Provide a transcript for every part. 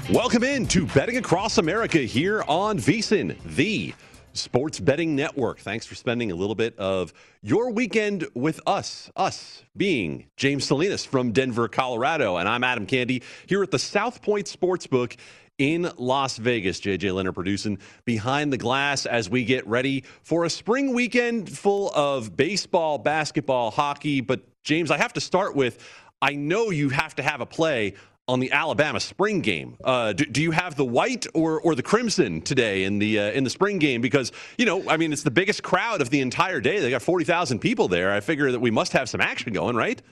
Welcome in to Betting Across America here on VSiN, the sports betting network. Thanks for spending a little bit of your weekend with us. Us being James Salinas from Denver, Colorado, and I'm Adam Candy here at the South Point Sportsbook in Las Vegas. JJ Leonard producing behind the glass as we get ready for a spring weekend full of baseball, basketball, hockey. But James, I have to start with, I know you have to have a play on the Alabama spring game. Do you have the white or the crimson today in the spring game? Because, it's the biggest crowd of the entire day. They got 40,000 people there. I figure that we must have some action going, right?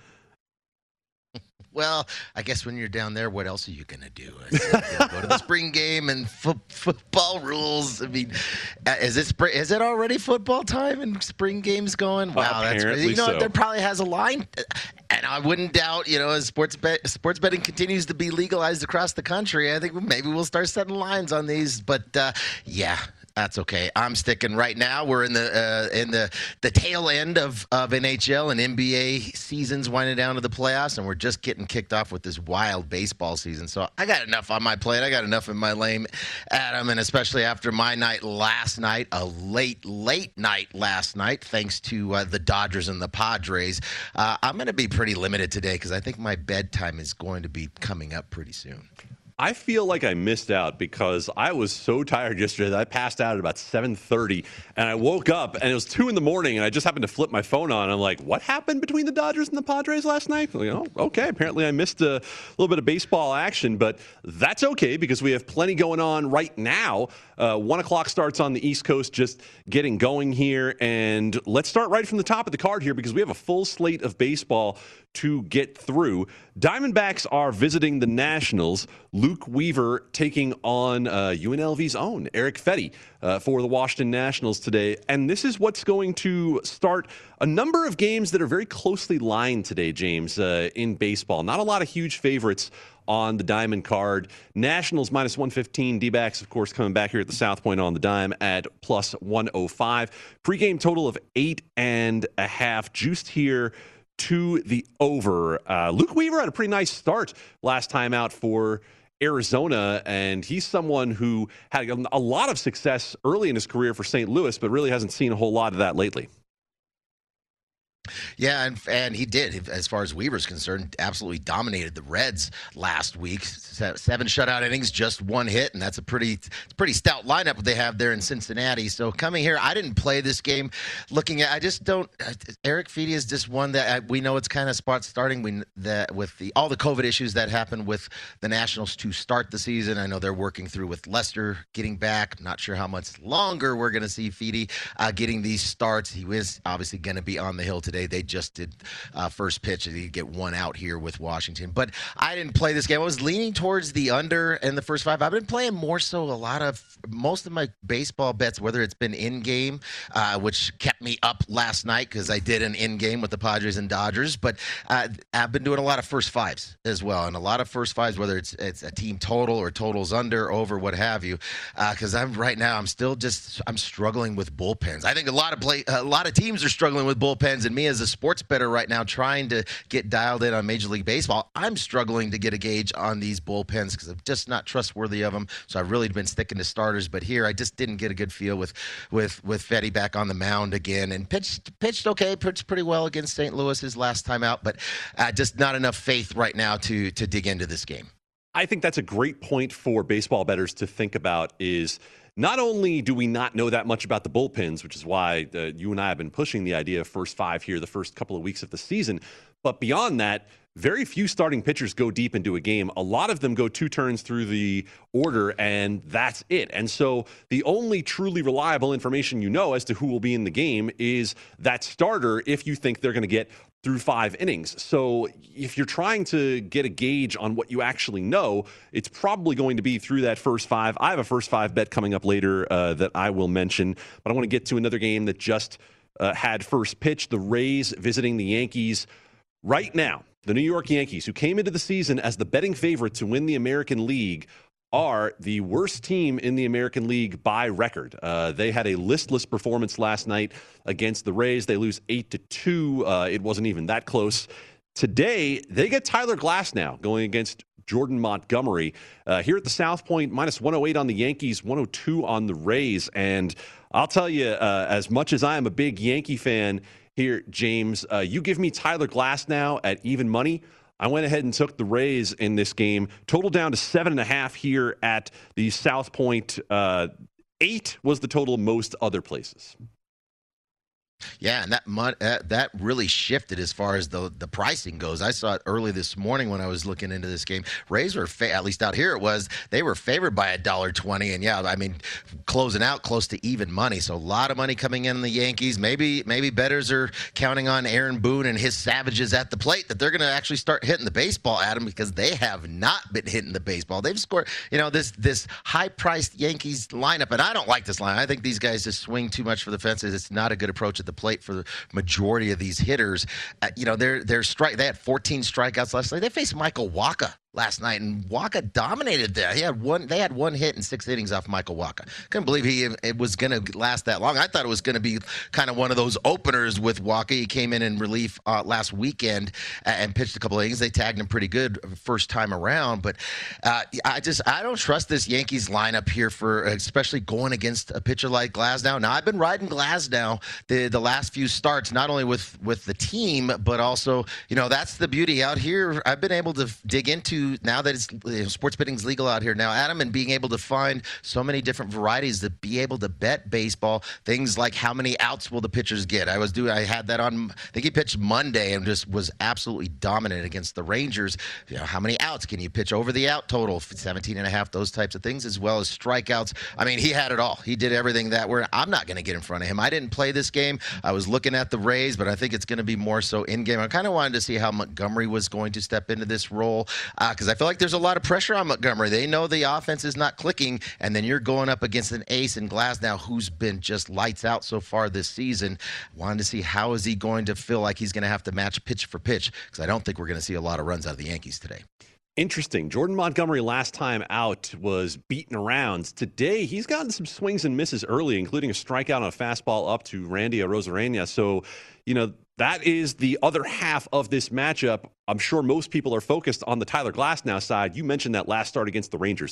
Well, I guess when you're down there, what else are you going to do? Go to the spring game and football rules. I mean, is it already football time and spring games going? Wow, that's crazy. So. There probably has a line. And I wouldn't doubt, as sports betting continues to be legalized across the country, I think maybe we'll start setting lines on these. But, yeah. That's okay. I'm sticking right now. We're in the tail end of NHL and NBA seasons winding down to the playoffs, and we're just getting kicked off with this wild baseball season. So I got enough on my plate. I got enough in my lane, Adam, and especially after my night last night, a late night last night, thanks to the Dodgers and the Padres. I'm going to be pretty limited today because I think my bedtime is going to be coming up pretty soon. I feel like I missed out because I was so tired yesterday that I passed out at about 7:30, and I woke up, and it was 2 in the morning, and I just happened to flip my phone on. And I'm like, what happened between the Dodgers and the Padres last night? Okay, apparently I missed a little bit of baseball action, but that's okay because we have plenty going on right now. 1 o'clock starts on the East Coast, just getting going here, and let's start right from the top of the card here because we have a full slate of baseball to get through. Diamondbacks are visiting the Nationals. Luke Weaver taking on UNLV's own Eric Fedde for the Washington Nationals today. And this is what's going to start a number of games that are very closely lined today, James, in baseball. Not a lot of huge favorites on the Diamond card. Nationals minus 115. D-backs, of course, coming back here at the South Point on the dime at plus 105. Pre-game total of 8.5. Juiced here to the over. Luke Weaver had a pretty nice start last time out for Arizona, and he's someone who had a lot of success early in his career for St. Louis, but really hasn't seen a whole lot of that lately. Yeah, and he did, as far as Weaver's concerned, absolutely dominated the Reds last week. 7 shutout innings, just 1 hit, and that's a pretty stout lineup they have there in Cincinnati. So coming here, I didn't play this game. I just don't. Eric Fedde is just one that we know it's kind of spot starting. With all the COVID issues that happened with the Nationals to start the season. I know they're working through with Lester getting back. I'm not sure how much longer we're going to see Fedde getting these starts. He was obviously going to be on the hill today. They just did first pitch, and he'd get 1 out here with Washington. But I didn't play this game. I was leaning towards the under in the first 5. I've been playing more so most of my baseball bets, whether it's been in-game, which kept me up last night because I did an in-game with the Padres and Dodgers. But I've been doing a lot of first 5s as well, and a lot of first 5s, whether it's a team total or totals under, over, what have you. Because I'm struggling with bullpens. I think a lot of teams are struggling with bullpens, and me as a sports bettor right now trying to get dialed in on Major League Baseball, I'm struggling to get a gauge on these bullpens because I'm just not trustworthy of them. So I've really been sticking to starters. But here I just didn't get a good feel with Fedde back on the mound again, and pitched pretty well against St. Louis his last time out, but just not enough faith right now to dig into this game. I think that's a great point for baseball bettors to think about is not only do we not know that much about the bullpens, which is why you and I have been pushing the idea of first 5 here the first couple of weeks of the season, but beyond that, very few starting pitchers go deep into a game. A lot of them go 2 turns through the order, and that's it. And so the only truly reliable information as to who will be in the game is that starter if you think they're going to get through 5 innings. So if you're trying to get a gauge on what you actually know, it's probably going to be through that first 5. I have a first 5 bet coming up later that I will mention, but I want to get to another game that just had first pitch. The Rays visiting the Yankees right now. The New York Yankees, who came into the season as the betting favorite to win the American League, are the worst team in the American League by record. They had a listless performance last night against the Rays. They lose 8-2. It wasn't even that close. Today, they get Tyler Glasnow going against Jordan Montgomery. Here at the South Point, minus 108 on the Yankees, 102 on the Rays. And I'll tell you, as much as I am a big Yankee fan here, James, you give me Tyler Glasnow at even money. I went ahead and took the Rays in this game. Total down to 7.5 here at the South Point. 8 was the total most other places. Yeah, and that really shifted as far as the pricing goes. I saw it early this morning when I was looking into this game. Rays were, at least out here it was, they were favored by $1.20, and yeah, I mean, closing out close to even money. So a lot of money coming in the Yankees. Maybe bettors are counting on Aaron Boone and his Savages at the plate that they're going to actually start hitting the baseball at them, because they have not been hitting the baseball. They've scored, this high-priced Yankees lineup, and I don't like this line. I think these guys just swing too much for the fences. It's not a good approach at the plate for the majority of these hitters. They had 14 strikeouts last night. They faced Michael Wacha last night, and Wacha dominated there. They had one hit in 6 innings off Michael Wacha. Couldn't believe it was going to last that long. I thought it was going to be kind of one of those openers with Wacha. He came in relief last weekend and pitched a couple of innings. They tagged him pretty good first time around, but I don't trust this Yankees lineup here for especially going against a pitcher like Glasnow. Now, I've been riding Glasnow the last few starts, not only with the team, but also, that's the beauty out here. I've been able to dig into, now that it's sports betting's legal out here now, Adam, and being able to find so many different varieties to be able to bet baseball. Things like how many outs will the pitchers get? I had that on. I think he pitched Monday and just was absolutely dominant against the Rangers. How many outs can you pitch over the out total? 17.5. Those types of things, as well as strikeouts. I mean, he had it all. He did everything that I'm not going to get in front of him. I didn't play this game. I was looking at the Rays, but I think it's going to be more so in game. I kind of wanted to see how Montgomery was going to step into this role, because I feel like there's a lot of pressure on Montgomery. They know the offense is not clicking, and then you're going up against an ace in Glasnow who's been just lights out so far this season. Wanted to see how is he going to feel like he's going to have to match pitch for pitch, because I don't think we're going to see a lot of runs out of the Yankees today. Interesting. Jordan Montgomery last time out was beaten around. Today, he's gotten some swings and misses early, including a strikeout on a fastball up to Randy Arozarena. So, that is the other half of this matchup. I'm sure most people are focused on the Tyler Glasnow side. You mentioned that last start against the Rangers.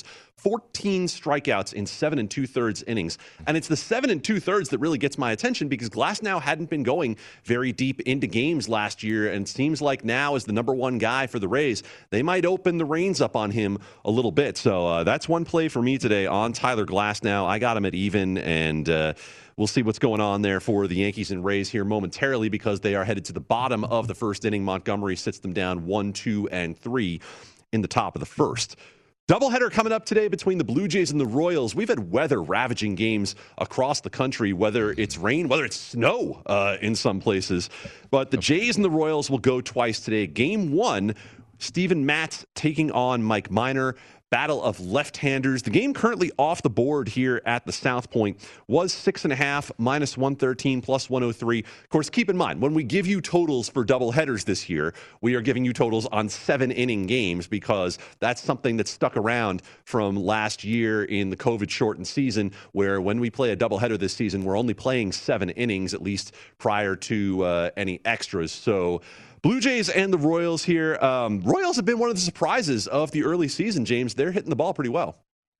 14 strikeouts in 7 2/3 innings. And it's the 7 2/3 that really gets my attention, because Glasnow hadn't been going very deep into games last year, and seems like now, as the number one guy for the Rays, they might open the reins up on him a little bit. So that's one play for me today on Tyler Glasnow. I got him at even, and we'll see what's going on there for the Yankees and Rays here momentarily, because they are headed to the bottom of the first inning. Montgomery sits them down 1, 2, and 3 in the top of the first. Doubleheader coming up today between the Blue Jays and the Royals. We've had weather ravaging games across the country, whether it's rain, whether it's snow in some places. But the Jays and the Royals will go twice today. Game 1, Steven Matz taking on Mike Minor. Battle of left-handers. The game currently off the board here at the South Point was 6.5, minus 113, plus 103. Of course, keep in mind, when we give you totals for doubleheaders this year, we are giving you totals on 7-inning games, because that's something that stuck around from last year in the COVID-shortened season, where when we play a doubleheader this season, we're only playing 7 innings, at least prior to any extras. So Blue Jays and the Royals here. Royals have been one of the surprises of the early season, James. They're hitting the ball pretty well.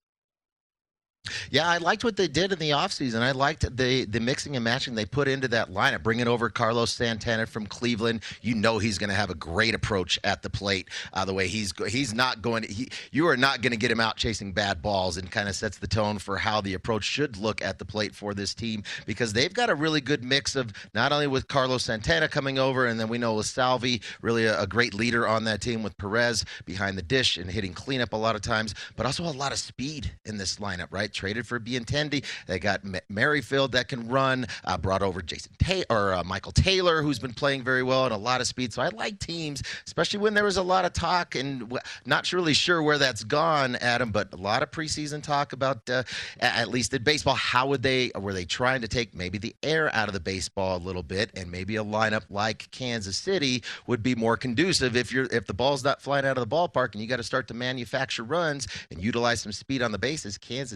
Yeah, I liked what they did in the offseason. I liked the mixing and matching they put into that lineup, bringing over Carlos Santana from Cleveland. He's going to have a great approach at the plate. The way he's not going to, you are not going to get him out chasing bad balls, and kind of sets the tone for how the approach should look at the plate for this team, because they've got a really good mix of, not only with Carlos Santana coming over, and then we know with Salvi, really a great leader on that team, with Perez behind the dish and hitting cleanup a lot of times, but also a lot of speed in this lineup, right? Traded for Benintendi. They got Merrifield that can run. Brought over Michael Taylor, who's been playing very well, and a lot of speed. So I like teams, especially when there was a lot of talk, and not really sure where that's gone, Adam, but a lot of preseason talk about, at least in baseball, were they trying to take maybe the air out of the baseball a little bit, and maybe a lineup like Kansas City would be more conducive if the ball's not flying out of the ballpark and you got to start to manufacture runs and utilize some speed on the bases. Kansas City has.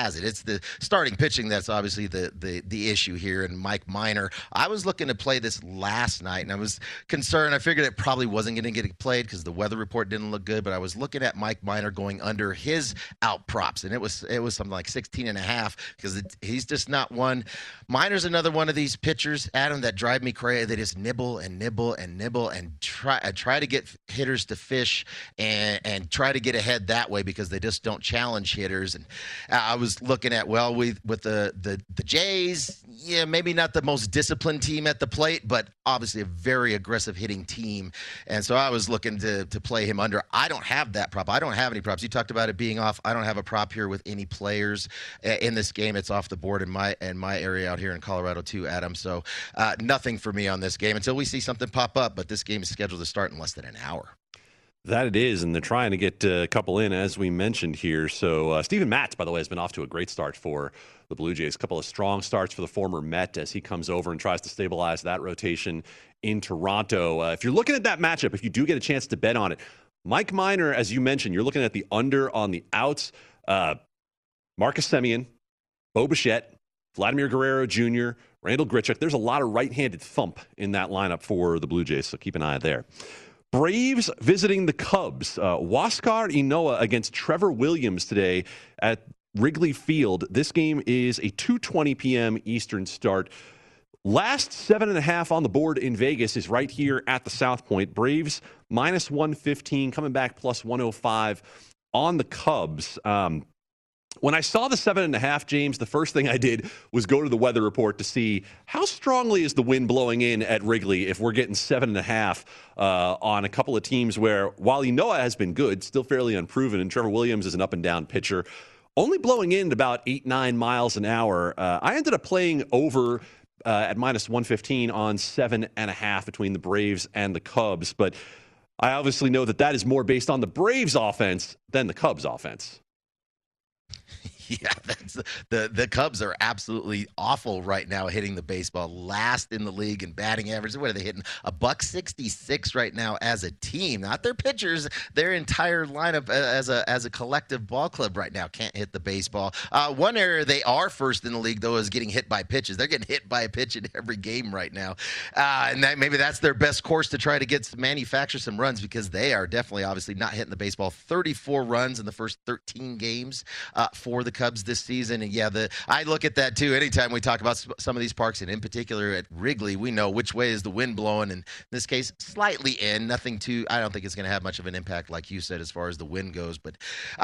has it. It's the starting pitching that's obviously the issue here. And Mike Minor, I was looking to play this last night, and I was concerned. I figured it probably wasn't going to get played because the weather report didn't look good. But I was looking at Mike Minor going under his out props, and it was something like 16.5 because he's just not one. Minor's another one of these pitchers, Adam, that drive me crazy. They just nibble and nibble and nibble and try to get hitters to fish and try to get ahead that way because they just don't challenge hitters. And I was looking at with the Jays, yeah, maybe not the most disciplined team at the plate, but obviously a very aggressive hitting team. And so I was looking to play him under. I don't have that prop. I don't have any props. You talked about it being off. I don't have a prop here with any players in this game. It's off the board in my area out here in Colorado too, Adam. So nothing for me on this game until we see something pop up. But this game is scheduled to start in less than an hour. That it is, and they're trying to get a couple in, as we mentioned here. So Steven Matz, by the way, has been off to a great start for the Blue Jays. A couple of strong starts for the former Met as he comes over and tries to stabilize that rotation in Toronto. If you're looking at that matchup, if you do get a chance to bet on it, Mike Minor, as you mentioned, you're looking at the under on the outs. Marcus Semien, Bo Bichette, Vladimir Guerrero Jr., Randall Grichuk. There's a lot of right-handed thump in that lineup for the Blue Jays, so keep an eye there. Braves visiting the Cubs. Huascar Ynoa against Trevor Williams today at Wrigley Field. This game is a 2:20 p.m. Eastern start. Last 7.5 on the board in Vegas is right here at the South Point. Braves minus 115, coming back plus 105 on the Cubs. When I saw the 7.5, James, the first thing I did was go to the weather report to see how strongly is the wind blowing in at Wrigley if we're getting 7.5 on a couple of teams where, while Ynoa has been good, still fairly unproven, and Trevor Williams is an up-and-down pitcher, only blowing in at about 8-9 miles an hour. I ended up playing over at minus 115 on 7.5 between the Braves and the Cubs, but I obviously know that is more based on the Braves offense than the Cubs offense. Yeah, that's the Cubs are absolutely awful right now hitting the baseball. Last in the league in batting average. What are they hitting? $166 right now as a team. Not their pitchers, their entire lineup as a collective ball club right now can't hit the baseball. One area they are first in the league though is getting hit by pitches. They're getting hit by a pitch in every game right now, and maybe that's their best course to try to manufacture some runs because they are definitely obviously not hitting the baseball. 34 runs in the first 13 games for the Cubs this season. And yeah, I look at that too. Anytime we talk about some of these parks, and in particular at Wrigley, we know which way is the wind blowing. And in this case, slightly in. Nothing too. I don't think it's going to have much of an impact, like you said, as far as the wind goes. But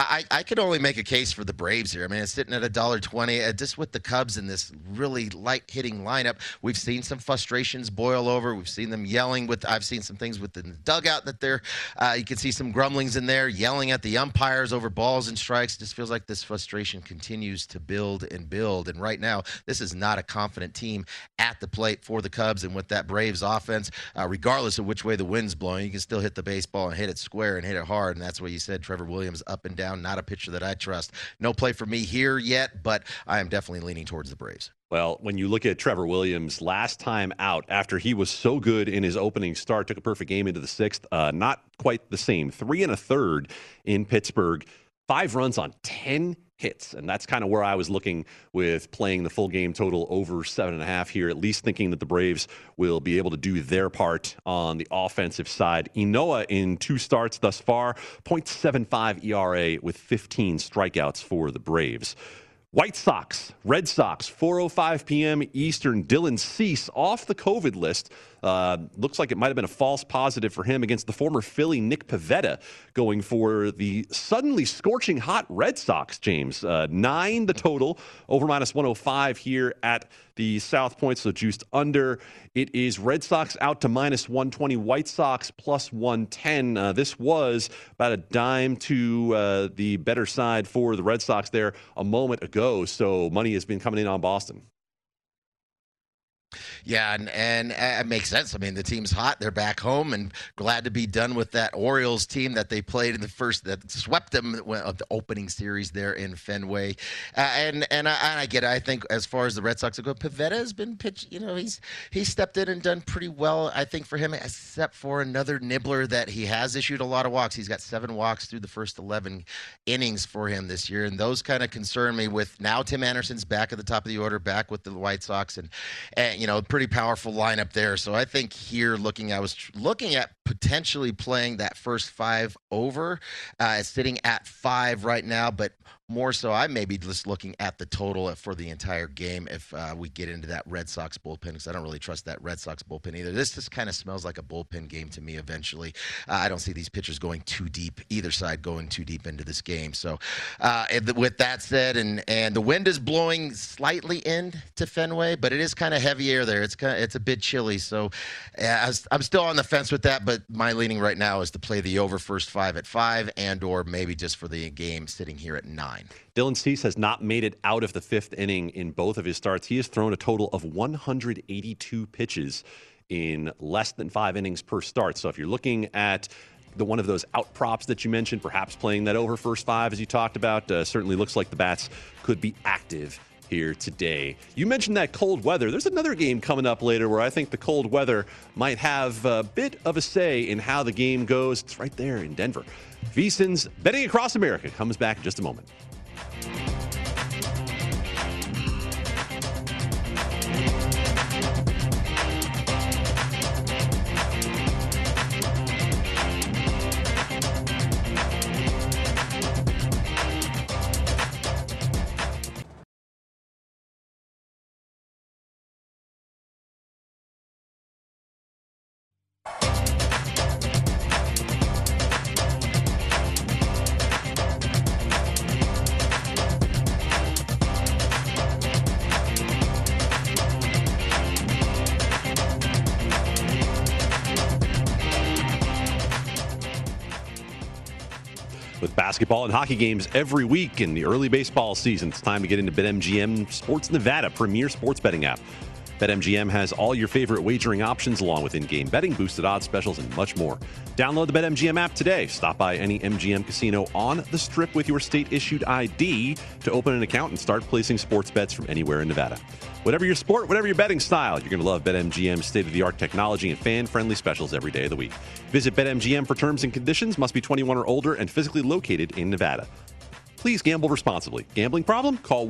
I could only make a case for the Braves here. I mean, it's sitting at $1.20. Just with the Cubs in this really light hitting lineup, we've seen some frustrations boil over. We've seen them yelling I've seen some things within the dugout that you can see some grumblings in there, yelling at the umpires over balls and strikes. It just feels like this frustration continues to build and build. And right now, this is not a confident team at the plate for the Cubs. And with that Braves offense, regardless of which way the wind's blowing, you can still hit the baseball and hit it square and hit it hard. And that's what you said, Trevor Williams up and down, not a pitcher that I trust. No play for me here yet, but I am definitely leaning towards the Braves. Well, when you look at Trevor Williams last time out, after he was so good in his opening start, took a perfect game into the sixth, not quite the same. 3 1/3 in Pittsburgh, 5 runs on 10 hits. And that's kind of where I was looking with playing the full game total over 7.5 here, at least thinking that the Braves will be able to do their part on the offensive side. Ynoa in 2 starts thus far, 0.75 ERA with 15 strikeouts for the Braves. White Sox, Red Sox, 4:05 p.m. Eastern. Dylan Cease off the COVID list. Looks like it might have been a false positive for him against the former Philly Nick Pivetta, going for the suddenly scorching hot Red Sox, James. 9 the total, over minus 105 here at the South Point, so juiced under. It is Red Sox out to minus 120, White Sox plus 110. This was about a dime to the better side for the Red Sox there a moment ago, so money has been coming in on Boston. Yeah, and it makes sense. I mean, the team's hot; they're back home, and glad to be done with that Orioles team that they played in the first that swept them of the opening series there in Fenway. And I get it. I think as far as the Red Sox go, Pivetta has been pitched. He's stepped in and done pretty well. I think for him, except for another nibbler that he has issued a lot of walks. He's got 7 walks through the first 11 innings for him this year, and those kind of concern me. With now Tim Anderson's back at the top of the order, back with the White Sox, and pretty powerful lineup there. So I think here I was looking at potentially playing that first 5 over. It's sitting at 5 right now, but more so I may be just looking at the total for the entire game if we get into that Red Sox bullpen, because I don't really trust that Red Sox bullpen either. This just kind of smells like a bullpen game to me eventually. I don't see these pitchers going too deep, either side going too deep into this game. So with that said, and the wind is blowing slightly into Fenway, but it is kind of heavy air there. It's a bit chilly. So I'm still on the fence with that, but my leaning right now is to play the over first 5 at 5 and or maybe just for the game sitting here at 9. Dylan Cease has not made it out of the 5th inning in both of his starts. He has thrown a total of 182 pitches in less than 5 innings per start. So if you're looking at one of those out props that you mentioned, perhaps playing that over first 5 as you talked about, certainly looks like the bats could be active here today. You mentioned that cold weather. There's another game coming up later where I think the cold weather might have a bit of a say in how the game goes. It's right there in Denver. VSiN's Betting Across America comes back in just a moment. With basketball and hockey games every week in the early baseball season, it's time to get into BetMGM Sports Nevada, premier sports betting app. BetMGM has all your favorite wagering options along with in-game betting, boosted odds specials, and much more. Download the BetMGM app today. Stop by any MGM casino on the Strip with your state-issued ID to open an account and start placing sports bets from anywhere in Nevada. Whatever your sport, whatever your betting style, you're going to love BetMGM's state-of-the-art technology and fan-friendly specials every day of the week. Visit BetMGM for terms and conditions. Must be 21 or older and physically located in Nevada. Please gamble responsibly. Gambling problem? Call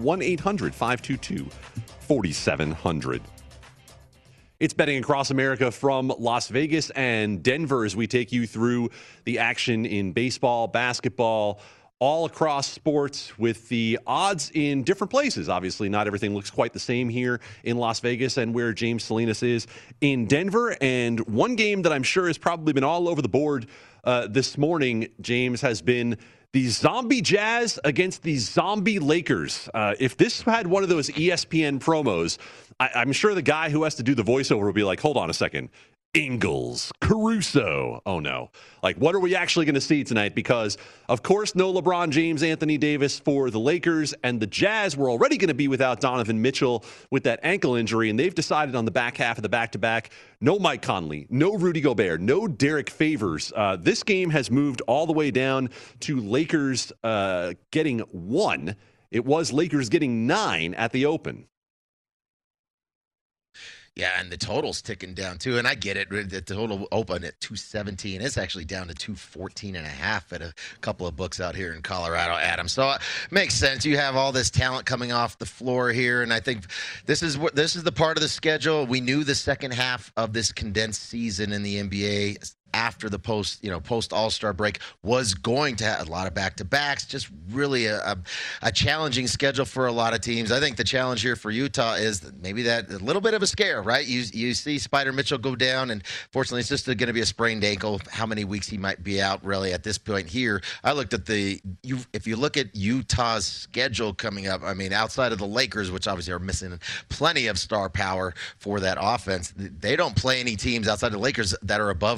1-800-522-4700. It's Betting Across America from Las Vegas and Denver as we take you through the action in baseball, basketball, all across sports with the odds in different places. Obviously, not everything looks quite the same here in Las Vegas and where James Salinas is in Denver. And one game that I'm sure has probably been all over the board this morning, James, has been the zombie Jazz against the zombie Lakers. If this had one of those ESPN promos, I'm sure the guy who has to do the voiceover will be like, hold on a second. Ingles, Caruso. Oh, no. Like, what are we actually going to see tonight? Because, of course, no LeBron James, Anthony Davis for the Lakers, and the Jazz were already going to be without Donovan Mitchell with that ankle injury, and they've decided on the back half of the back-to-back, no Mike Conley, no Rudy Gobert, no Derek Favors. This game has moved all the way down to Lakers getting 1. It was Lakers getting 9 at the open. Yeah, and the total's ticking down, too. And I get it. The total open at 217. It's actually down to 214.5 at a couple of books out here in Colorado, Adam. So it makes sense. You have all this talent coming off the floor here, and I think this is the part of the schedule. We knew the second half of this condensed season in the NBA after the post All-Star break was going to have a lot of back-to-backs, just really a challenging schedule for a lot of teams. I think the challenge here for Utah is maybe that a little bit of a scare, right? You see Spider Mitchell go down, and fortunately it's just going to be a sprained ankle. How many weeks he might be out really at this point here. I looked at if you look at Utah's schedule coming up, I mean, outside of the Lakers, which obviously are missing plenty of star power for that offense, they don't play any teams outside the Lakers that are above 500.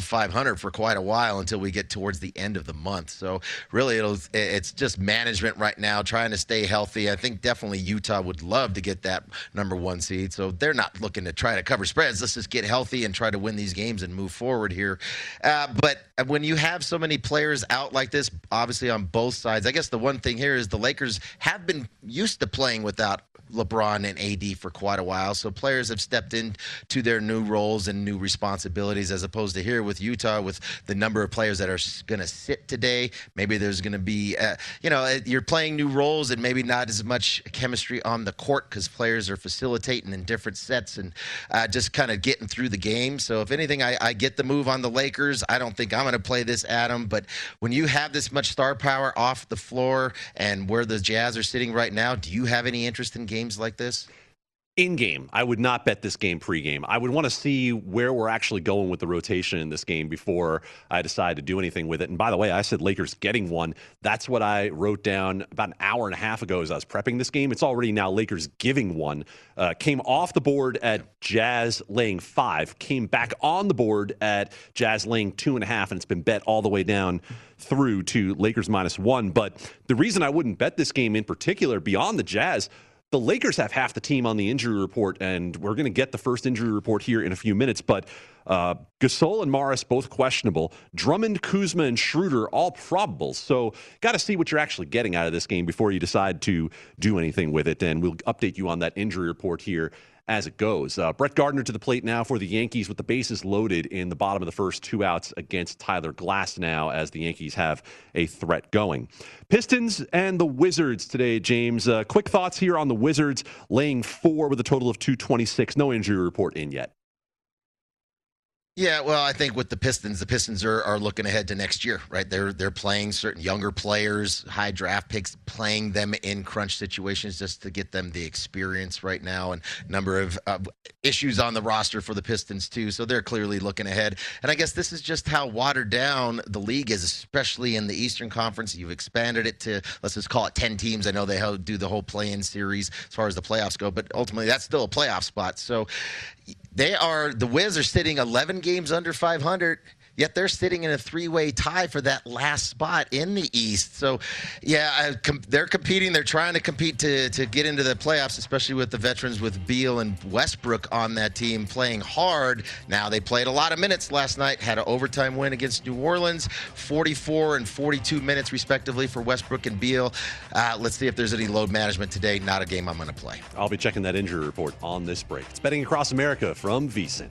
500 for quite a while until we get towards the end of the month. So really, it's just management right now, trying to stay healthy. I think definitely Utah would love to get that number 1 seed, so they're not looking to try to cover spreads. Let's just get healthy and try to win these games and move forward here. But when you have so many players out like this, obviously on both sides, I guess the one thing here is the Lakers have been used to playing without LeBron and AD for quite a while, so players have stepped into their new roles and new responsibilities, as opposed to here with Utah, with the number of players that are going to sit today. Maybe there's going to be, you're playing new roles and maybe not as much chemistry on the court because players are facilitating in different sets and just kind of getting through the game. So if anything, I get the move on the Lakers. I don't think I'm going to play this, Adam, but when you have this much star power off the floor and where the Jazz are sitting right now, do you have any interest in games like this? In-game, I would not bet this game pre-game. I would want to see where we're actually going with the rotation in this game before I decide to do anything with it. And by the way, I said Lakers getting one. That's what I wrote down about an hour and a half ago as I was prepping this game. It's already now Lakers giving one. Came off the board at Jazz laying 5. Came back on the board at Jazz laying 2.5, and it's been bet all the way down through to Lakers -1. But the reason I wouldn't bet this game in particular, beyond the Jazz, the Lakers have half the team on the injury report, and we're going to get the first injury report here in a few minutes. But Gasol and Morris, both questionable. Drummond, Kuzma, and Schroeder, all probable. So got to see what you're actually getting out of this game before you decide to do anything with it. And we'll update you on that injury report here as it goes. Brett Gardner to the plate now for the Yankees with the bases loaded in the bottom of the first, 2 outs against Tyler Glasnow as the Yankees have a threat going. Pistons and the Wizards today, James. Quick thoughts here on the Wizards laying 4 with a total of 226. No injury report in yet. Yeah, well, I think with the Pistons are looking ahead to next year, right? They're playing certain younger players, high draft picks, playing them in crunch situations just to get them the experience right now, and number of issues on the roster for the Pistons too. So they're clearly looking ahead. And I guess this is just how watered down the league is, especially in the Eastern Conference. You've expanded it to, let's just call it 10 teams. I know they do the whole play-in series as far as the playoffs go, but ultimately that's still a playoff spot. So the Wiz are sitting 11 games under 500, yet they're sitting in a 3-way tie for that last spot in the East. So, yeah, they're competing. They're trying to compete to get into the playoffs, especially with the veterans with Beal and Westbrook on that team playing hard. Now, they played a lot of minutes last night, had an overtime win against New Orleans, 44 and 42 minutes respectively for Westbrook and Beal. Let's see if there's any load management today. Not a game I'm going to play. I'll be checking that injury report on this break. It's Betting Across America from VSiN.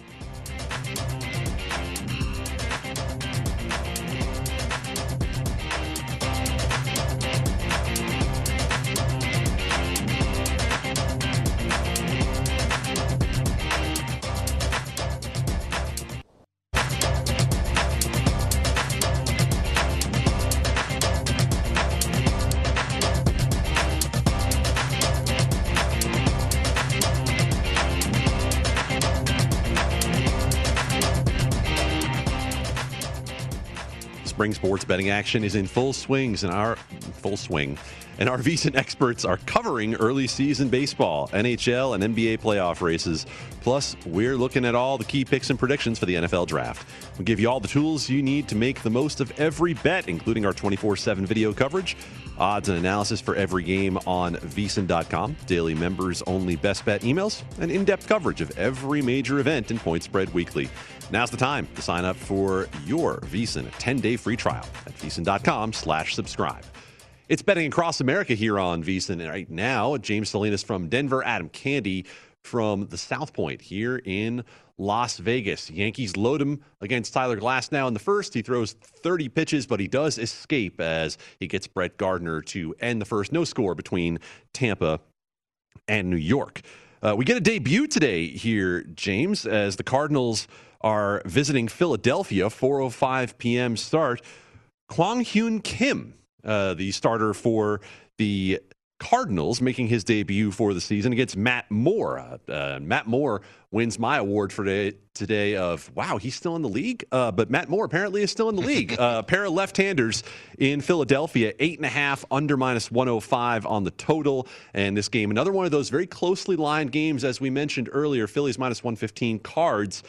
Spring sports betting action is in full swing, and our VSiN experts are covering early season baseball, NHL, and NBA playoff races. Plus, we're looking at all the key picks and predictions for the NFL draft. We'll give you all the tools you need to make the most of every bet, including our 24/7 video coverage, odds and analysis for every game on VSiN.com, daily members-only best bet emails, and in-depth coverage of every major event in Point Spread Weekly. Now's the time to sign up for your VSiN 10-day free trial at VSiN.com/subscribe. It's Betting Across America here on VSiN right now. James Salinas from Denver, Adam Candy from the South Point here in Las Vegas. Yankees load him against Tyler Glasnow in the first. He throws 30 pitches, but he does escape as he gets Brett Gardner to end the first. No score between Tampa and New York. We get a debut today here, James, as the Cardinals are visiting Philadelphia, 4:05 p.m. start. Kwang Hyun Kim, the starter for the Cardinals, making his debut for the season against Matt Moore. Matt Moore wins my award for today of, wow, he's still in the league? But Matt Moore apparently is still in the league. Pair of left-handers in Philadelphia, 8.5 under -105 on the total. And this game, another one of those very closely lined games, as we mentioned earlier, Phillies -115, Cards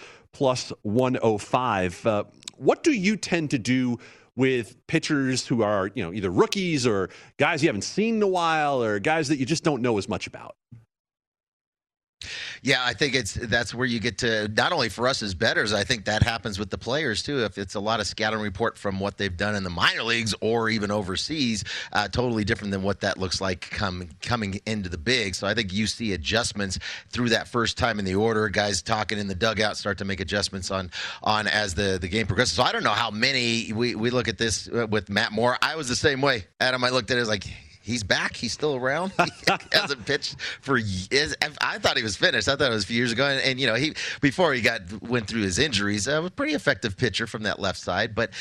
+105. What do you tend to do with pitchers who are, either rookies or guys you haven't seen in a while or guys that you just don't know as much about? Yeah, I think that's where you get to, not only for us as bettors, I think that happens with the players too. If it's a lot of scouting report from what they've done in the minor leagues or even overseas, totally different than what that looks like coming into the big. So I think you see adjustments through that first time in the order. Guys talking in the dugout start to make adjustments on as the game progresses. So I don't know how many we look at this with Matt Moore. I was the same way. Adam, I looked at it as like, he's back. He's still around. He hasn't pitched for years. I thought he was finished. I thought it was a few years ago. And he before he went through his injuries, was a pretty effective pitcher from that left side. But,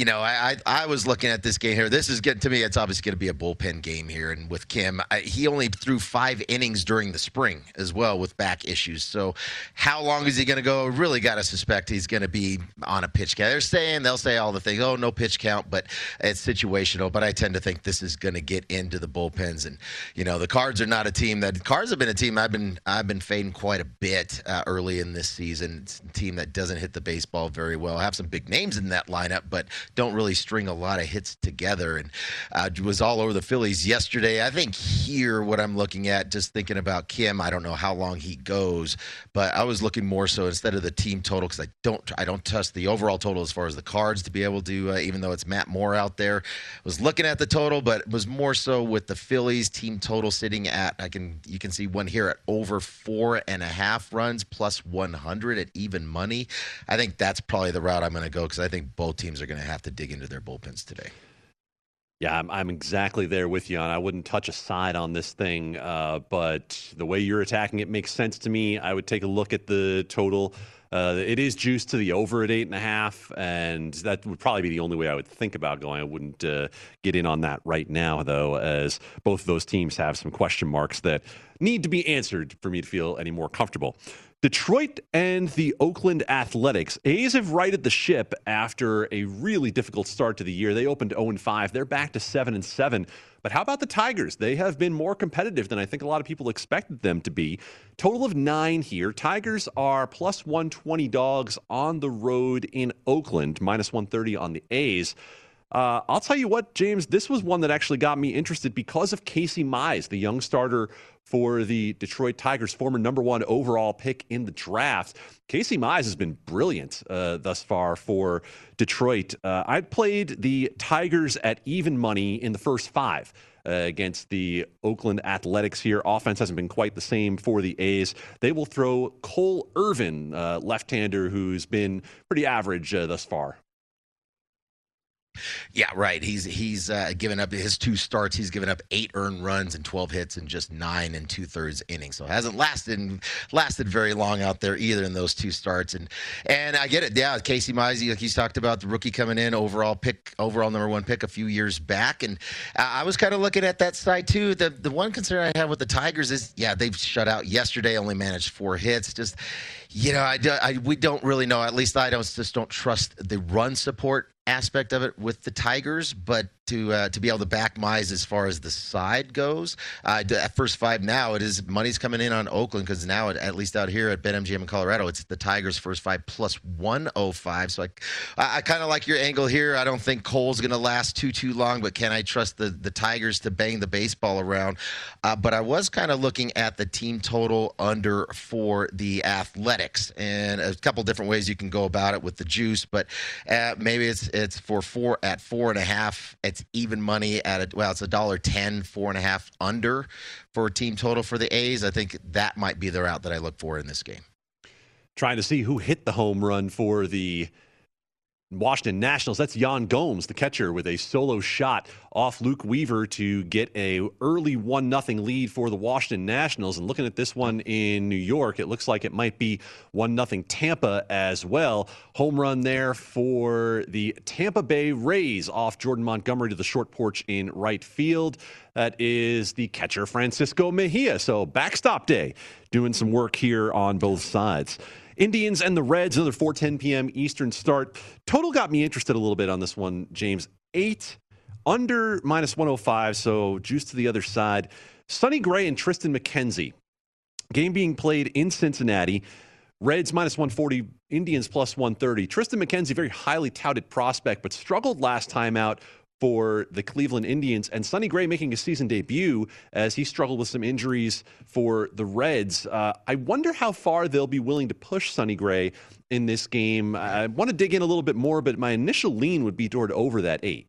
I was looking at this game here. This is good to me. It's obviously going to be a bullpen game here. And with Kim, he only threw 5 innings during the spring as well with back issues. So how long is he going to go? Really got to suspect he's going to be on a pitch count. They'll say all the things. Oh, no pitch count, but it's situational. But I tend to think this is going to get into the bullpens. And the Cards are not a team Cards have been a team I've been fading quite a bit early in this season. It's a team that doesn't hit the baseball very well. Have some big names in that lineup, but don't really string a lot of hits together. And was all over the Phillies yesterday. I think here what I'm looking at, just thinking about Kim, I don't know how long he goes, but I was looking more so instead of the team total, because I don't trust the overall total as far as the Cards to be able to, even though it's Matt Moore out there. Was looking at the total, but was more so with the Phillies team total sitting at, you can see one here at over 4.5 runs +100 at even money. I think that's probably the route I'm going to go, because I think both teams are going to have to dig into their bullpens today. Yeah, I'm exactly there with you on. I wouldn't touch a side on this thing, but the way you're attacking it makes sense to me. I would take a look at the total. It is juiced to the over at 8.5, and that would probably be the only way I would think about going. I wouldn't get in on that right now, though, as both of those teams have some question marks that need to be answered for me to feel any more comfortable. Detroit and the Oakland Athletics. A's have righted the ship after a really difficult start to the year. They opened 0-5. They're back to 7-7. But how about the Tigers? They have been more competitive than I think a lot of people expected them to be. Total of 9 here. Tigers are +120 dogs on the road in Oakland, -130 on the A's. I'll tell you what, James, this was one that actually got me interested because of Casey Mize, the young starter for the Detroit Tigers, former #1 overall pick in the draft. Casey Mize has been brilliant thus far for Detroit. I played the Tigers at even money in the first 5 against the Oakland Athletics here. Offense hasn't been quite the same for the A's. They will throw Cole Irvin, left-hander, who's been pretty average thus far. Yeah, right. He's given up his 2 starts. He's given up 8 earned runs and 12 hits in just 9 2/3 innings. So it hasn't lasted very long out there either in those 2 starts. And I get it. Yeah, Casey Mize, like he's talked about, the rookie coming in, overall #1 pick a few years back. And I was kind of looking at that side too. The one concern I have with the Tigers is, yeah, they've shut out yesterday, only managed 4 hits. Just, we don't really know. At least I don't trust the run support aspect of it with the Tigers, but to be able to back Mize as far as the side goes, at first 5 now, money's coming in on Oakland, because now at least out here at BetMGM in Colorado, it's the Tigers first 5 +105. So I kind of like your angle here. I don't think Cole's going to last too long, but can I trust the Tigers to bang the baseball around? But I was kind of looking at the team total under for the Athletics, and a couple different ways you can go about it with the juice, but maybe it's for 4 at 4.5. It's even money at it's $1.10, 4.5 under for team total for the A's. I think that might be the route that I look for in this game. Trying to see who hit the home run for the Washington Nationals, that's Yan Gomes, the catcher, with a solo shot off Luke Weaver to get a early 1-0 lead for the Washington Nationals. And looking at this one in New York, it looks like it might be 1-0 Tampa as well. Home run there for the Tampa Bay Rays off Jordan Montgomery to the short porch in right field. That is the catcher, Francisco Mejia. So backstop day, doing some work here on both sides. Indians and the Reds, another 4:10 p.m. Eastern start. Total got me interested a little bit on this one, James. 8 under -105, so juice to the other side. Sonny Gray and Triston McKenzie. Game being played in Cincinnati. Reds -140, Indians +130. Triston McKenzie, very highly touted prospect, but struggled last time out for the Cleveland Indians, and Sonny Gray making a season debut as he struggled with some injuries for the Reds. I wonder how far they'll be willing to push Sonny Gray in this game. I want to dig in a little bit more, but my initial lean would be toward over that 8.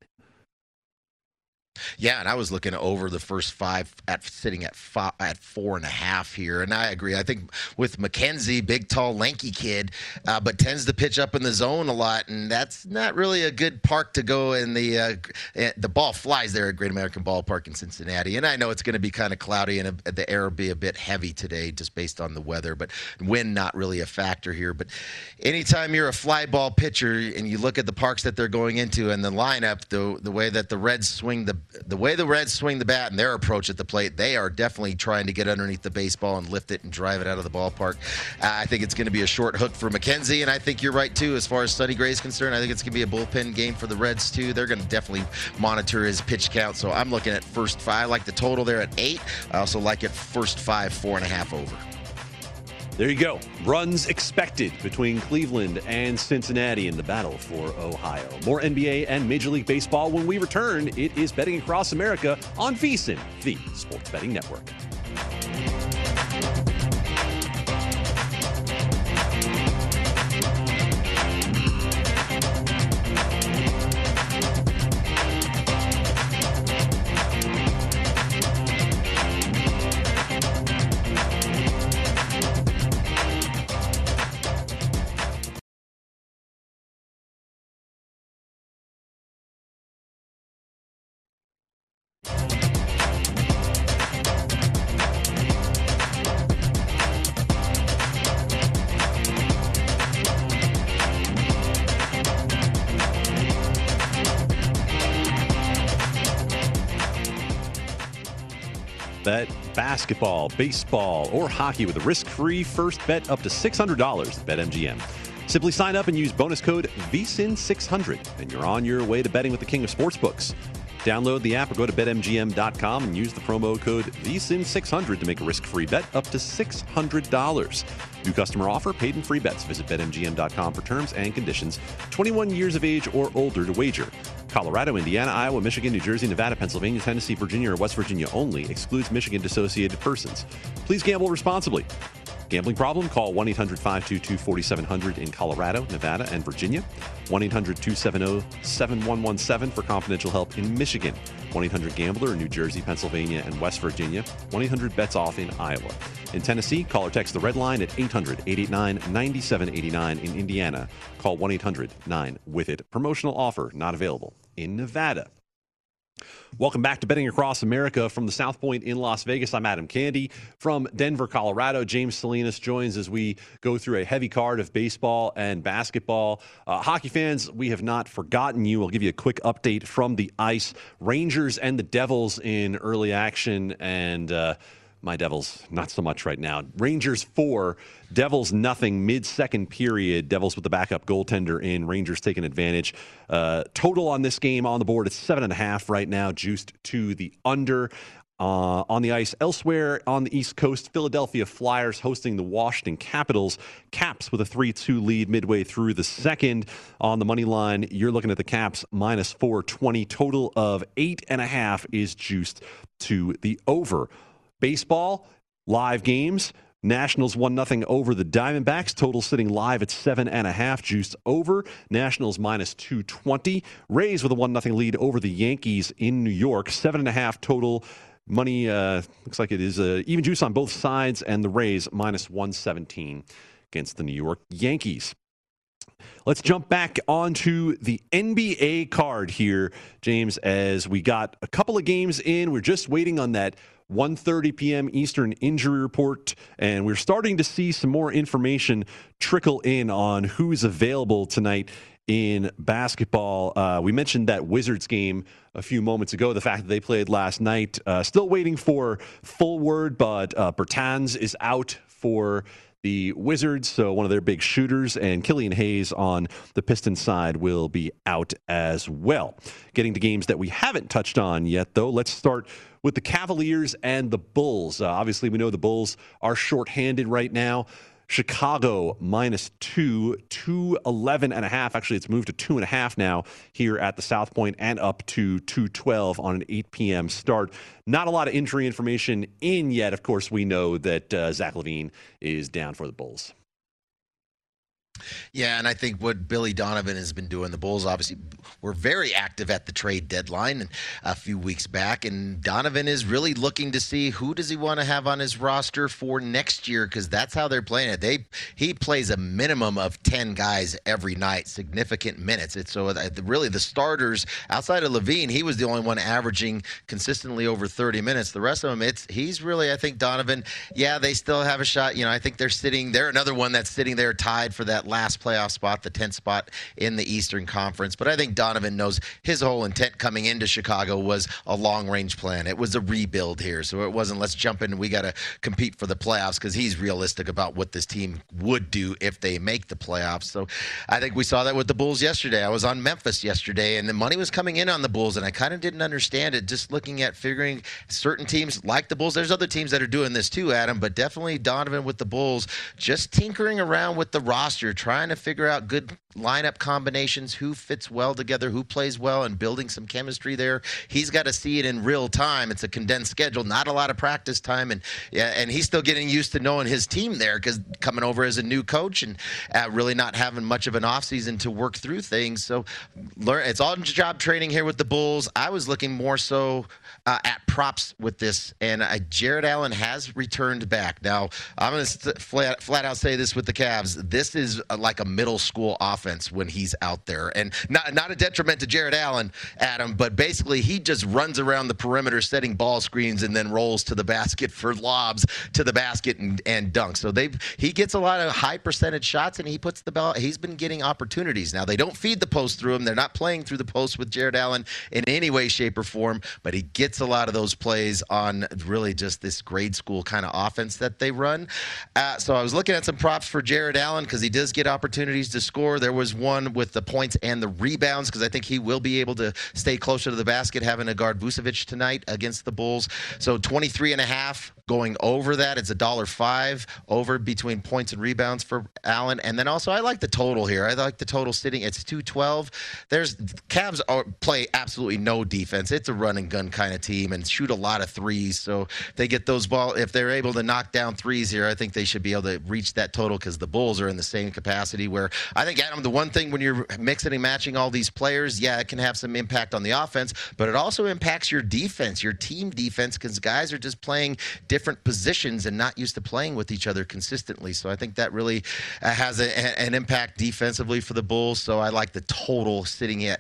Yeah, and I was looking over the first 5 sitting at 4.5 here, and I agree. I think with McKenzie, big, tall, lanky kid, but tends to pitch up in the zone a lot, and that's not really a good park to go in. The ball flies there at Great American Ballpark in Cincinnati, and I know it's going to be kind of cloudy and the air will be a bit heavy today just based on the weather, but wind not really a factor here. But anytime you're a fly ball pitcher and you look at the parks that they're going into and the lineup, the way that the Reds swing the bat and their approach at the plate, they are definitely trying to get underneath the baseball and lift it and drive it out of the ballpark. I think it's going to be a short hook for McKenzie, and I think you're right, too, as far as Sonny Gray is concerned. I think it's going to be a bullpen game for the Reds, too. They're going to definitely monitor his pitch count, so I'm looking at first 5. I like the total there at 8. I also like it first 5, 4.5 over. There you go. Runs expected between Cleveland and Cincinnati in the battle for Ohio. More NBA and Major League Baseball when we return. It is Betting Across America on VSiN, the Sports Betting Network. Bet basketball, baseball, or hockey with a risk-free first bet up to $600 at BetMGM. Simply sign up and use bonus code VSIN600, and you're on your way to betting with the king of sportsbooks. Download the app or go to BetMGM.com and use the promo code VSIN600 to make a risk-free bet up to $600. New customer offer, paid and free bets. Visit BetMGM.com for terms and conditions. 21 years of age or older to wager. Colorado, Indiana, Iowa, Michigan, New Jersey, Nevada, Pennsylvania, Tennessee, Virginia, or West Virginia only. Excludes Michigan-dissociated persons. Please gamble responsibly. Gambling problem? Call 1-800-522-4700 in Colorado, Nevada, and Virginia. 1-800-270-7117 for confidential help in Michigan. 1-800-GAMBLER in New Jersey, Pennsylvania, and West Virginia. 1-800-BETS-OFF in Iowa. In Tennessee, call or text the red line at 800-889-9789. In Indiana, call 1-800-9-WITH-IT. Promotional offer not available in Nevada. Welcome back to Betting Across America from the South Point in Las Vegas. I'm Adam Candy from Denver, Colorado. James Salinas joins as we go through a heavy card of baseball and basketball. Hockey fans, we have not forgotten you. I'll give you a quick update from the ice. Rangers and the Devils in early action, and my Devils, not so much right now. Rangers 4, Devils nothing, mid-second period. Devils with the backup goaltender in, Rangers taking advantage. Total on this game on the board is 7.5 right now, juiced to the under. On the ice elsewhere on the East Coast, Philadelphia Flyers hosting the Washington Capitals. Caps with a 3-2 lead midway through the second. On the money line, you're looking at the Caps minus 420. Total of 8.5 is juiced to the over. Baseball, live games. Nationals 1-0 over the Diamondbacks. Total sitting live at 7.5, juiced over. Nationals minus 220. Rays with a 1-0 lead over the Yankees in New York. 7.5 total. Money looks like it is even juice on both sides, and the Rays minus 117 against the New York Yankees. Let's jump back onto the NBA card here, James, as we got a couple of games in. We're just waiting on that 1:30 p.m. Eastern injury report, and we're starting to see some more information trickle in on who's available tonight in basketball. We mentioned that Wizards game a few moments ago, the fact that they played last night. Still waiting for full word, but Bertans is out for the Wizards, so one of their big shooters, and Killian Hayes on the Pistons side will be out as well. Getting to games that we haven't touched on yet, though, let's start with the Cavaliers and the Bulls. Obviously, we know the Bulls are shorthanded right now. Chicago -2, 211.5. Actually, it's moved to 2.5 now here at the South Point and up to 212 on an 8 p.m. start. Not a lot of injury information in yet. Of course, we know that Zach LaVine is down for the Bulls. Yeah, and I think what Billy Donovan has been doing, the Bulls obviously were very active at the trade deadline a few weeks back, and Donovan is really looking to see who does he want to have on his roster for next year, because that's how they're playing it. He plays a minimum of 10 guys every night, significant minutes. It's so really the starters outside of LaVine, he was the only one averaging consistently over 30 minutes. The rest of them, he's really, I think Donovan. Yeah, they still have a shot. I think they're another one that's sitting there tied for that last playoff spot, the 10th spot in the Eastern Conference. But I think Donovan knows his whole intent coming into Chicago was a long-range plan. It was a rebuild here. So it wasn't, let's jump in and we got to compete for the playoffs, because he's realistic about what this team would do if they make the playoffs. So I think we saw that with the Bulls yesterday. I was on Memphis yesterday, and the money was coming in on the Bulls, and I kind of didn't understand it, just looking at figuring certain teams like the Bulls. There's other teams that are doing this too, Adam, but definitely Donovan with the Bulls, just tinkering around with the roster, trying to figure out good lineup combinations, who fits well together, who plays well, and building some chemistry there. He's got to see it in real time. It's a condensed schedule, not a lot of practice time, and he's still getting used to knowing his team there, because coming over as a new coach and really not having much of an offseason to work through things. So it's on-job training here with the Bulls. I was looking more so at props with this, and Jared Allen has returned back. Now, I'm going to flat out say this with the Cavs. This is like a middle school offense when he's out there. And not a detriment to Jared Allen, Adam, but basically he just runs around the perimeter setting ball screens and then rolls to the basket for lobs to the basket and dunks. So he gets a lot of high percentage shots, and he puts the ball. He's been getting opportunities. Now, they don't feed the post through him. They're not playing through the post with Jared Allen in any way, shape, or form, but he gets a lot of those plays on really just this grade school kind of offense that they run. So I was looking at some props for Jared Allen, because he does get opportunities to score. There was one with the points and the rebounds, because I think he will be able to stay closer to the basket, having to guard Vucevic tonight against the Bulls. So 23.5 going over that. It's $1.05 over between points and rebounds for Allen. And then also I like the total here. I like the total sitting. It's 212. Cavs play absolutely no defense. It's a run and gun kind of team and shoot a lot of threes. So if they get those if they're able to knock down threes here, I think they should be able to reach that total, because the Bulls are in the same capacity where I think, Adam, the one thing when you're mixing and matching all these players, yeah, it can have some impact on the offense, but it also impacts your defense, your team defense, because guys are just playing different positions and not used to playing with each other consistently. So I think that really has an impact defensively for the Bulls. So I like the total sitting at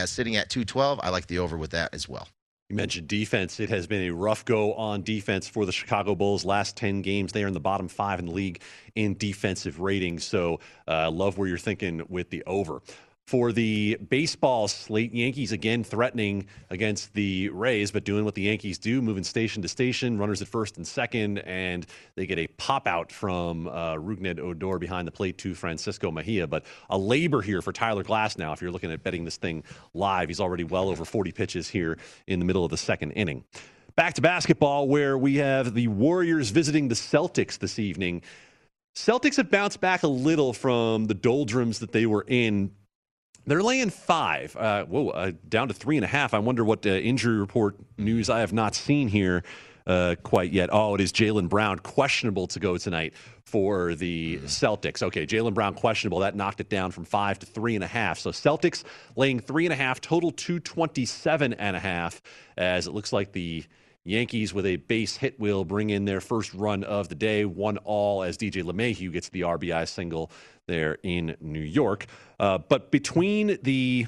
212. I like the over with that as well. You mentioned defense. It has been a rough go on defense for the Chicago Bulls. Last 10 games, they are in the bottom 5 in the league in defensive ratings. So love where you're thinking with the over. For the baseball slate, Yankees again threatening against the Rays, but doing what the Yankees do, moving station to station, runners at first and second, and they get a pop out from Rougned Odor behind the plate to Francisco Mejia. But a labor here for Tyler Glass now if you're looking at betting this thing live. He's already well over 40 pitches here in the middle of the second inning. Back to basketball, where we have the Warriors visiting the Celtics this evening. Celtics have bounced back a little from the doldrums that they were in. They're laying 5. Down to 3.5. I wonder what injury report news I have not seen here quite yet. Oh, it is Jaylen Brown questionable to go tonight for the Celtics. Okay, Jaylen Brown questionable. That knocked it down from 5 to 3.5. So Celtics laying 3.5, total 227.5, as it looks like the Yankees with a base hit will bring in their first run of the day, 1-all as DJ LeMahieu gets the RBI single there in New York. But between the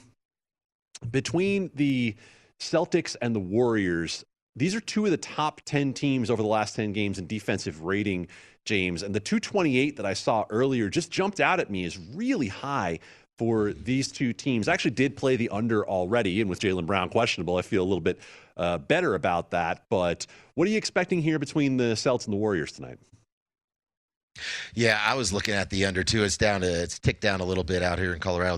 Celtics and the Warriors, these are two of the top 10 teams over the last 10 games in defensive rating, James. And the 228 that I saw earlier just jumped out at me as really high for these two teams. I actually did play the under already, and with Jaylen Brown questionable, I feel a little bit better about that. But what are you expecting here between the Celtics and the Warriors tonight? Yeah, I was looking at the under too. It's ticked down a little bit out here in Colorado.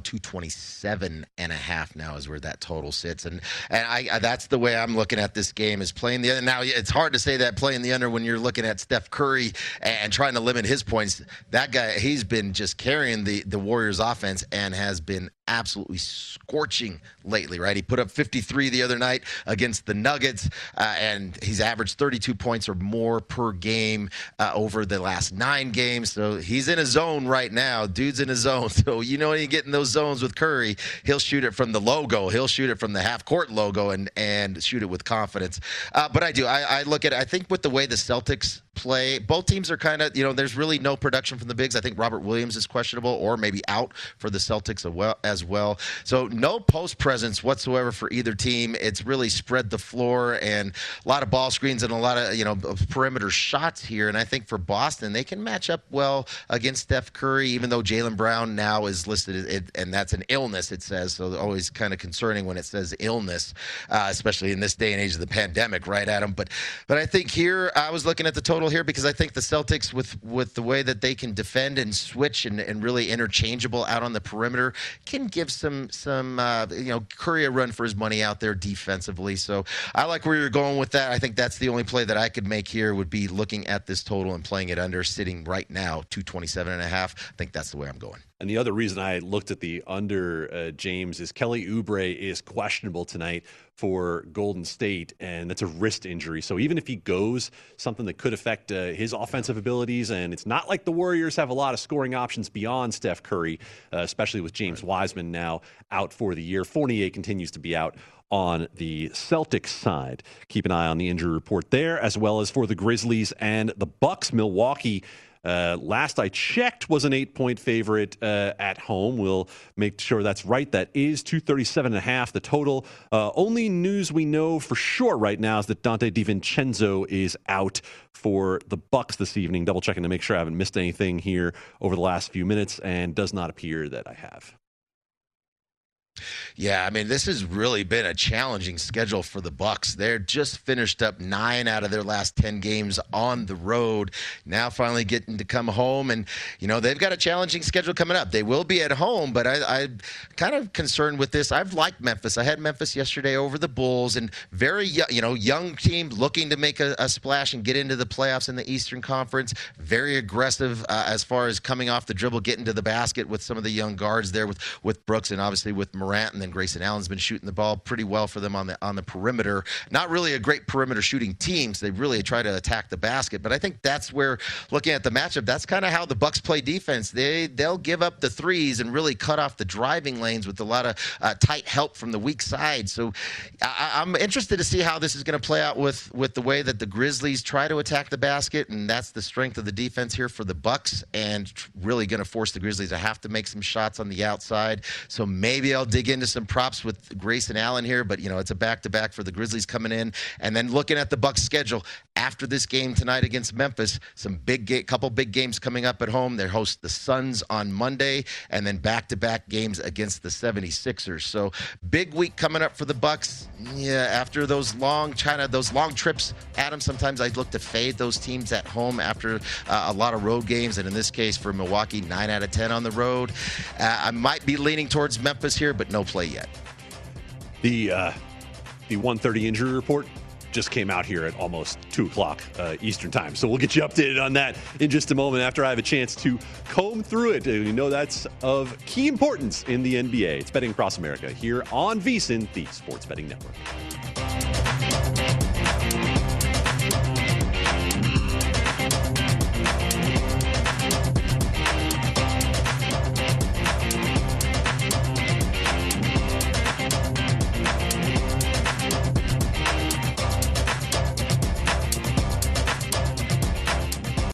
227.5 now is where that total sits, and I that's the way I'm looking at this game, is playing the under. Now it's hard to say that playing the under when you're looking at Steph Curry and trying to limit his points. That guy, he's been just carrying the Warriors offense and has been absolutely scorching lately, right? He put up 53 the other night against the Nuggets, and he's averaged 32 points or more per game over the last 9 games. So he's in a zone right now. Dude's in a zone. So when you get in those zones with Curry, he'll shoot it from the logo. He'll shoot it from the half-court logo and shoot it with confidence. But I look at it, I think with the way the Celtics play, both teams are kind of, there's really no production from the bigs. I think Robert Williams is questionable or maybe out for the Celtics as well. So no post presence whatsoever for either team. It's really spread the floor and a lot of ball screens and a lot of perimeter shots here. And I think for Boston, they can match up well against Steph Curry, even though Jaylen Brown now is listed, and that's an illness, it says. So always kind of concerning when it says illness, especially in this day and age of the pandemic, right, Adam? But I think here, I was looking at the total here because I think the Celtics, with the way that they can defend and switch and really interchangeable out on the perimeter, can give some Curry a run for his money out there defensively. So I like where you're going with that. I think that's the only play that I could make here would be looking at this total and playing it under, sitting right now 227.5. I think that's the way I'm going. And the other reason I looked at the under, James, is Kelly Oubre is questionable tonight for Golden State, and that's a wrist injury. So even if he goes, something that could affect his offensive abilities, and it's not like the Warriors have a lot of scoring options beyond Steph Curry, especially with James Wiseman now out for the year. Fournier continues to be out on the Celtics side. Keep an eye on the injury report there, as well as for the Grizzlies and the Bucks. Milwaukee, last I checked, was an 8-point favorite at home. We'll make sure that's right. That is 237.5 the total. Only news we know for sure right now is that Dante DiVincenzo is out for the Bucks this evening. Double checking to make sure I haven't missed anything here over the last few minutes, and does not appear that I have. Yeah, I mean, this has really been a challenging schedule for the Bucks. They're just finished up 9 out of their last 10 games on the road. Now finally getting to come home, and they've got a challenging schedule coming up. They will be at home, but I'm kind of concerned with this. I've liked Memphis. I had Memphis yesterday over the Bulls, and very young team looking to make a splash and get into the playoffs in the Eastern Conference. Very aggressive as far as coming off the dribble, getting to the basket with some of the young guards there with Brooks and obviously with Morant, and then Grayson Allen's been shooting the ball pretty well for them on the perimeter. Not really a great perimeter shooting team, so they really try to attack the basket. But I think that's where, looking at the matchup, that's kind of how the Bucks play defense. They'll give up the threes and really cut off the driving lanes with a lot of tight help from the weak side. So I'm interested to see how this is going to play out with the way that the Grizzlies try to attack the basket, and that's the strength of the defense here for the Bucks, and really going to force the Grizzlies to have to make some shots on the outside. So maybe I'll dig into some props with Grayson Allen here, but it's a back-to-back for the Grizzlies coming in. And then looking at the Bucks schedule after this game tonight against Memphis, some couple big games coming up at home. They host the Suns on Monday, and then back-to-back games against the 76ers. So big week coming up for the Bucks. Yeah, after those long trips, Adam, sometimes I look to fade those teams at home after a lot of road games, and in this case for Milwaukee, 9 out of 10 on the road. I might be leaning towards Memphis here, but no play yet. The 1:30 injury report just came out here at almost 2 o'clock Eastern time. So we'll get you updated on that in just a moment after I have a chance to comb through it. And that's of key importance in the NBA. It's Betting Across America here on VSiN, the Sports Betting Network.